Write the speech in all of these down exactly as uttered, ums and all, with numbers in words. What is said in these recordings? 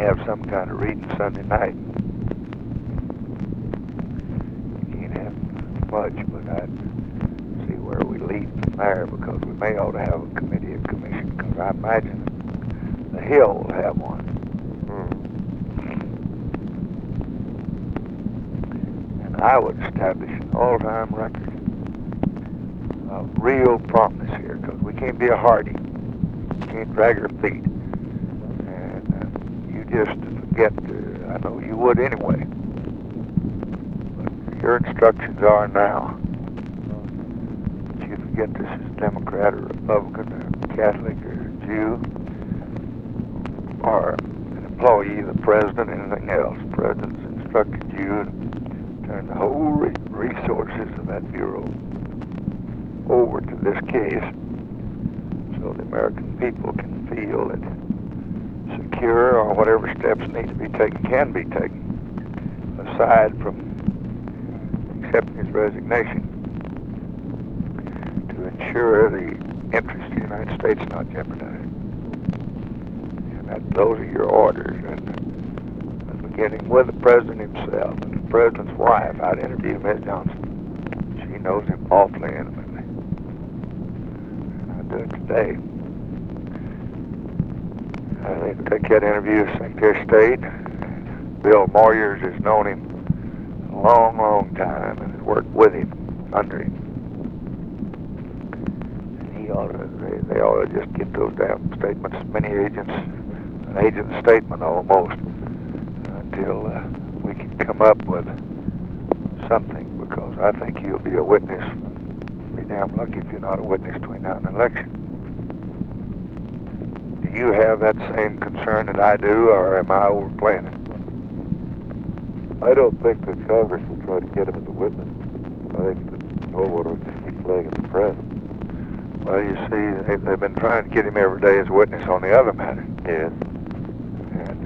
have some kind of reading Sunday night. You can't have much, but I'd see where we lead from there, because we may ought to have a committee of commission, because I imagine the Hill will have one. Hmm. And I would establish an all-time record of real promptness here, because we can't be a hardy. We can't drag our feet. And uh, you just forget, uh, I know you would anyway, but your instructions are now that you forget this is Democrat or Republican or Catholic or Jew or an employee of the president, anything else. The president's instructed you to turn the whole re resources of that bureau over to this case, so the American people can feel that secure, or whatever steps need to be taken can be taken, aside from accepting his resignation, to ensure the interest of the United States not jeopardized. And that, those are your orders, and uh, beginning with the president himself and the president's wife. I'd interview Miz Johnson. She knows him awfully intimately. And I do it today. I need to take that interview with Secretary of State. Bill Moyers has known him a long, long time and has worked with him, under him. And he ought to, they, they ought to just get those damn statements, many agents, an agent statement almost, until uh, we can come up with something, because I think you'll be a witness. Be damn lucky if you're not a witness between now and the election. Do you have that same concern that I do, or am I overplaying it? I don't think that Congress will try to get him as a witness. I think that Goldwater will just keep playing in the press. Well, you see, they, they've been trying to get him every day as a witness on the other matter. Yes. And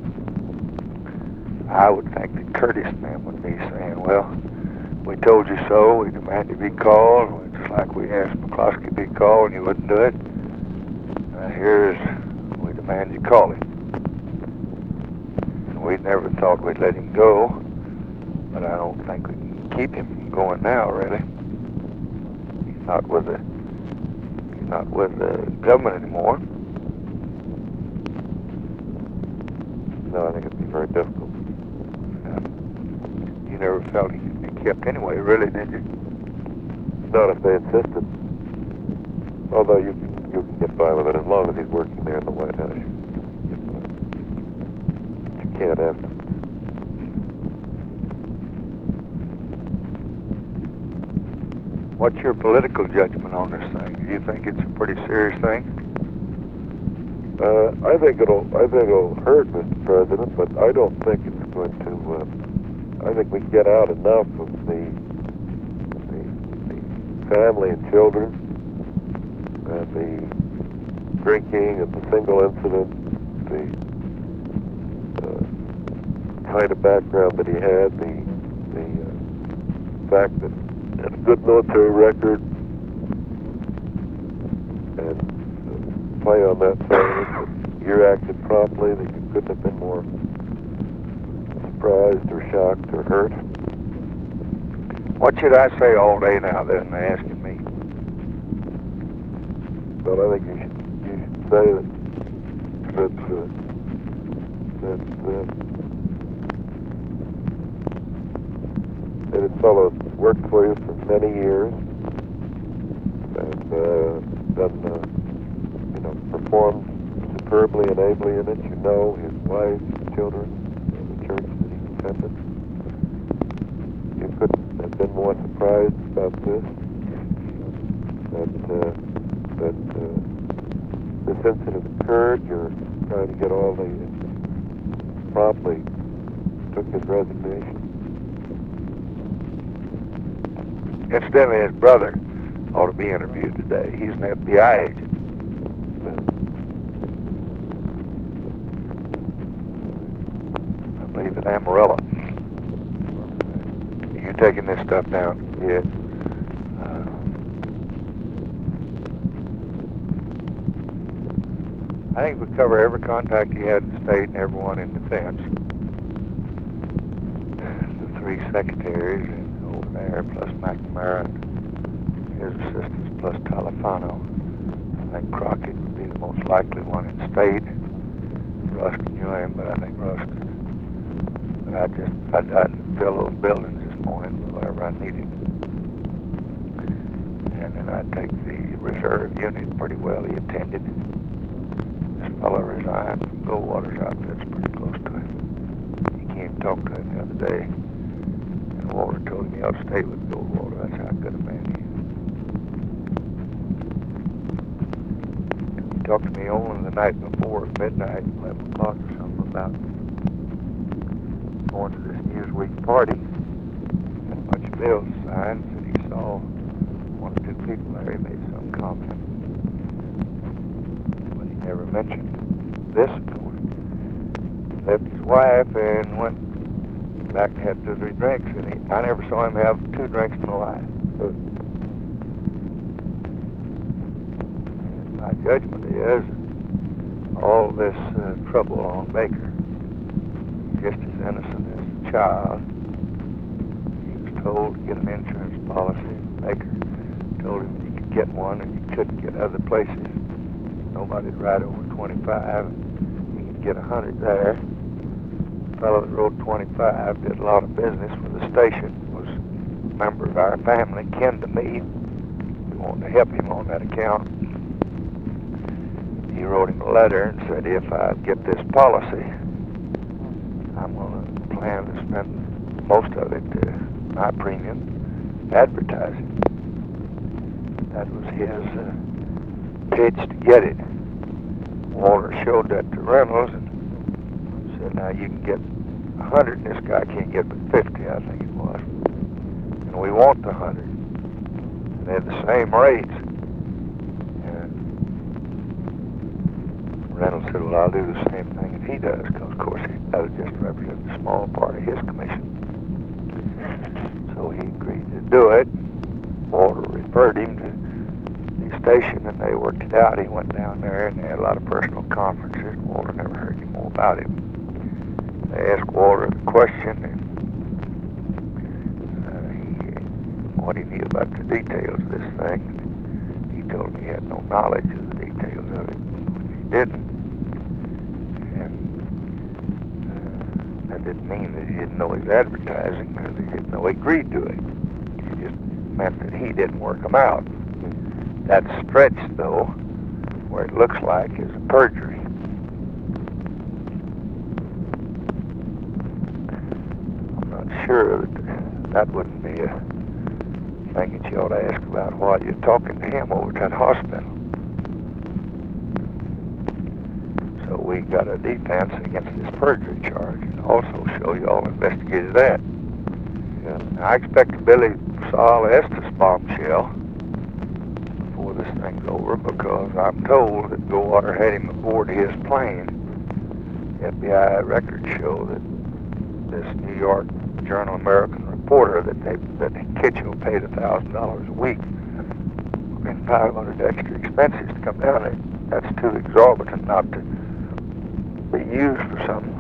uh, I would think that Curtis men would be saying, well, we told you so, we demand you be called, just like we asked McCloskey to be called and you wouldn't do it. Uh, here's, we demand you call him. And we never thought we'd let him go, but I don't think we can keep him from going now, really. He's not with the, he's not with the government anymore. No, I think it'd be very difficult. Uh, you never felt he could be kept anyway, really, did you? Not if they insisted. Although you can, you can get by with it as long as he's working there in the White House. You can't have to. What's your political judgment on this thing? Do you think it's a pretty serious thing? Uh, I think it'll. I think it'll hurt, Mister President, but I don't think it's going to. Uh, I think we get out enough of the, the, the family and children, and the drinking and the single incident, the uh, kind of background that he had, the the uh, fact that he had a good military record, and uh, play on that side of it. But you acted promptly, that you couldn't have been more surprised or shocked or hurt. What should I say all day now then, they're asking me? But I think you should, you should say that that uh, that, uh, that this fellow worked for you for many years and uh, done, uh, you know, performed superbly and ably in it. You know his wife, his children, and the church that he attended. You couldn't have been more surprised about this. That uh, that uh, this incident occurred. You're trying to get all the promptly took his resignation. Incidentally, his brother ought to be interviewed today. He's an F B I agent. I believe at Amarillo. You taking this stuff down? Yes. Uh, I think we cover every contact he had in the state and everyone in defense. The three secretaries and over there, plus McNamara and his assistants, plus Talifano. I think Crockett would be the most likely one in the state. Rust knew him, but I think Rust. But I just, I, I fill those buildings this morning with whatever I needed. And then I'd take the reserve unit pretty well. He attended. This fellow resigned from Goldwater's outfit's pretty close to him. He came to talk to him the other day. And Walter told him he ought to stay with Goldwater. That's how good a man he is. He talked to me only the night before at midnight, eleven o'clock or something, about going to this Newsweek party. Had a bunch of bills signed, and he saw one or two people there. He made some comment. But he never mentioned this, of course. Left his wife and went back and had two or three drinks, and he, I never saw him have two drinks in a life. My judgment is all this uh, trouble on Baker, just as innocent as a child. He was told to get an insurance policy. Baker told him he could get one and he couldn't get other places. Nobody'd ride over twenty-five. He could get a hundred there. The fellow that rode twenty-five did a lot of business with the station, was a member of our family, kin to me. We wanted to help him on that account. He wrote him a letter and said, if I get this policy, I'm going to plan to spend most of it, uh, my premium, advertising. That was his uh, pitch to get it. Walter showed that to Reynolds and said, now you can get a hundred, and this guy can't get but fifty, I think it was. And we want the hundred. And they're the same rates. Reynolds said, well, I'll do the same thing as he does, because, of course, that would just represent a small part of his commission. So he agreed to do it. Walter referred him to the station, and they worked it out. He went down there, and they had a lot of personal conferences. Walter never heard any more about him. They asked Walter the question, and uh, he, what he knew about the details of this thing. He told me he had no knowledge of the details of it. He didn't. That didn't mean that he didn't know his advertising, because he didn't know he agreed to it. It just meant that he didn't work them out. That stretch, though, where it looks like is a perjury. I'm not sure that that wouldn't be a thing that you ought to ask about while you're talking to him over at that hospital. So we got a defense against this perjury charge, and also show you all investigated that. Yeah. Now, I expect Billy Saul Estes bombshell before this thing's over, because I'm told that Goldwater had him aboard his plane. F B I records show that this New York Journal American reporter that they that Kitchell paid a thousand dollars a week and five hundred extra expenses to come down there. That's too exorbitant not to be used for something.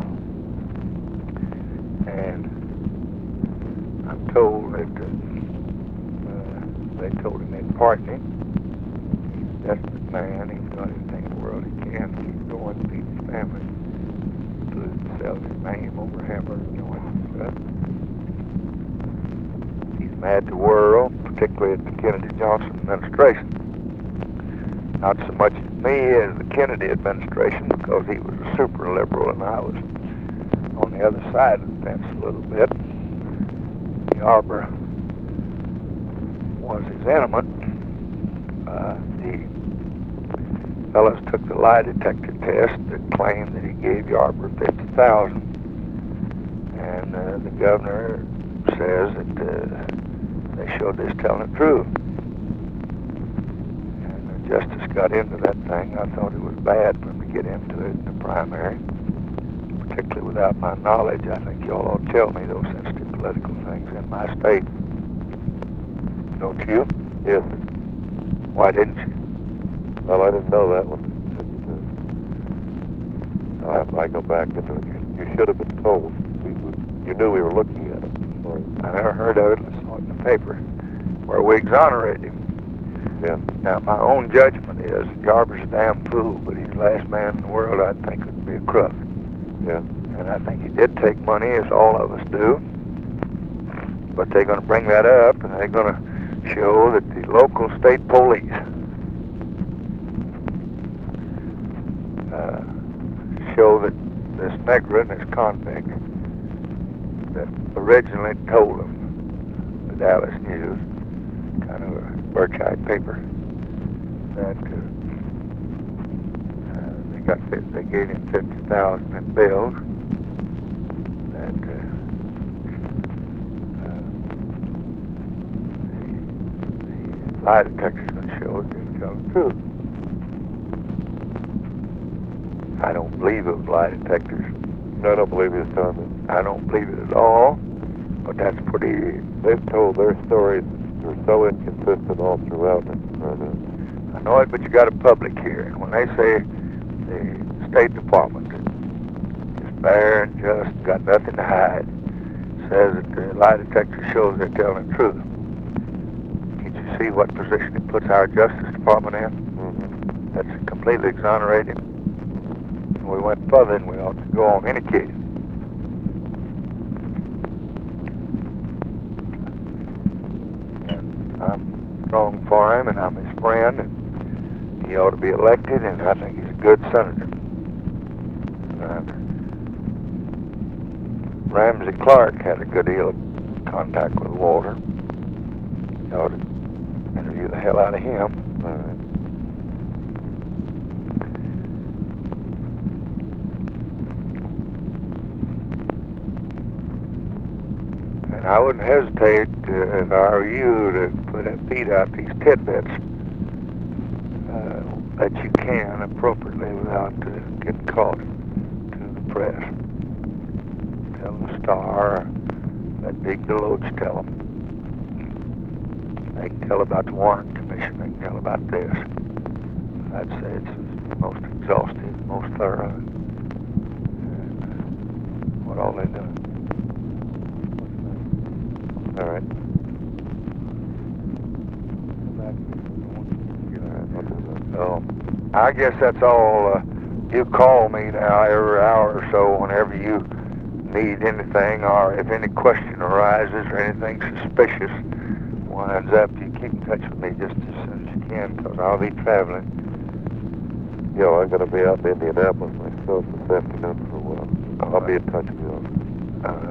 And I'm told that uh, uh, they told him they'd pardon him. He's a desperate man. He's done anything in the world he can to keep going to feed his family, including selling his name over hamburger joints and stuff. He's mad to whirl, particularly at the Kennedy Johnson administration. Not so much at me as the Kennedy administration, because he was a super liberal and I was on the other side of the fence a little bit. Yarborough was his enemy. Uh, the fellows took the lie detector test that claimed that he gave Yarborough fifty thousand dollars. And uh, the governor says that uh, they showed this telling the truth. Justice got into that thing. I thought it was bad for him to get into it in the primary, particularly without my knowledge. I think y'all ought to tell me those sensitive political things in my state. Don't you? Yes. Why didn't you? Well, I didn't know that one. I, I go back into it. You, you should have been told. We, we, you knew we were looking at it. Or, I never heard of it. I saw it in the paper where we exonerated him. yeah. Now, my own judgment is Yarber's a damn fool, but he's the last man in the world I think would be a crook. Yeah. And I think he did take money, as all of us do. But they're going to bring that up, and they're going to show that the local state police uh, show that this Negro and this convict that originally told them, the Dallas News, kind of a Burchite paper, that uh, uh, they got they gave him fifty thousand in bills. That uh, uh, the, the lie detector's going to show it didn't tell the truth. I don't believe those lie detectors. No, I don't believe he was telling me. I don't believe it at all. But that's pretty. They've told their stories are so inconsistent all throughout it. I know it, but you got a public here, and when they say the State Department is fair and just, got nothing to hide, says that the lie detector shows they're telling the truth. Can't you see what position it puts our Justice Department in? Mm-hmm. That's completely exonerated. And we went further than we ought to go on any case. And I'm strong for him, and I'm his friend, and he ought to be elected, and I think he's a good senator. Uh, Ramsey Clark had a good deal of contact with Walter. You ought to interview the hell out of him. All right. And I wouldn't hesitate, uh, if I were you, to put a feed out these tidbits uh, that you can appropriately without uh, getting caught to the press. Tell the Star, let Big Deloach tell them. They can tell about the Warren Commission, they can tell about this. I'd say it's the most exhaustive, most thorough, and uh, what all they've done. All right. So, I guess that's all. Uh, you call me now every hour or so whenever you need anything, or if any question arises or anything suspicious winds up, you keep in touch with me just as soon as you can, because I'll be traveling. Yeah, well, I'm going to be out in Indianapolis myself this afternoon for a while. I'll be in touch with you. Uh,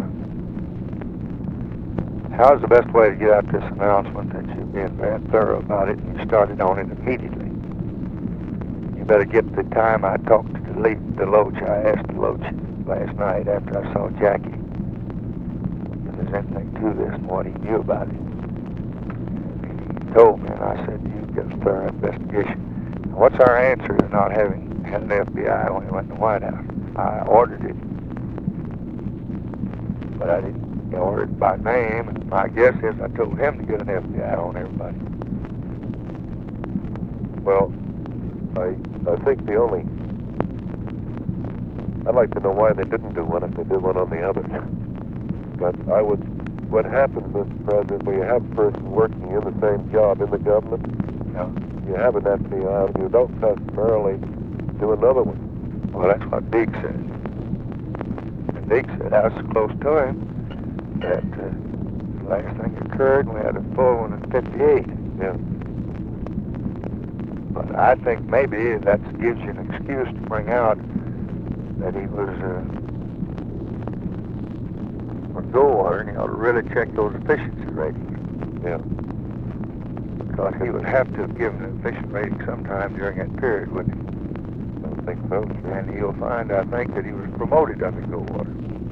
how's the best way to get out this announcement that you're being very thorough about it and you started on it immediately? You better get the time I talked to Deloach. I asked Deloach last night after I saw Jackie if there's anything to this and what he knew about it. He told me, and I said, you get a thorough investigation. Now, what's our answer to not having had an F B I when he went in the White House? I ordered it, but I didn't order it by name, and my guess is I told him to get an F B I on everybody. Well, I I think the only... I'd like to know why they didn't do one if they did one on the others. But I would... What happens, Mister President, when you have a person working in the same job in the government, No. you have an F B I, and you don't customarily do another one. Well, that's what Deke said. And Deke said I was close to him that uh, the last thing occurred, and we had a full one in fifty-eight. Yeah. But I think maybe that gives you an excuse to bring out that he was uh, for Goldwater, and he ought to really check those efficiency ratings. Yeah. Because he would have to have given an efficient rating sometime during that period, wouldn't he? I think so. Sure. And he'll find, I think, that he was promoted under Goldwater.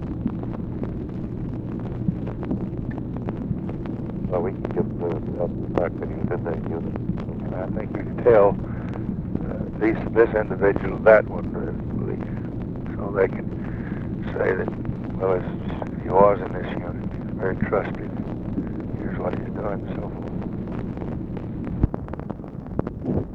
Well, we can get the, the fact that he was in that unit. And I think you can tell uh, these, this individual that one to leave, so they can say that, well, it's, he was in this unit, he's very trusted, here's what he's doing, and so forth.